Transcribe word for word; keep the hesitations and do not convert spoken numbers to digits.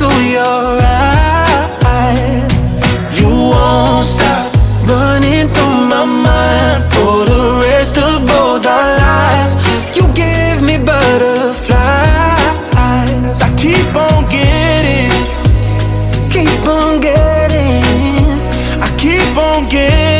into your eyes. You won't stop running through my mind for the rest of both our lives. You give me butterflies. I keep on getting, keep on getting, I keep on getting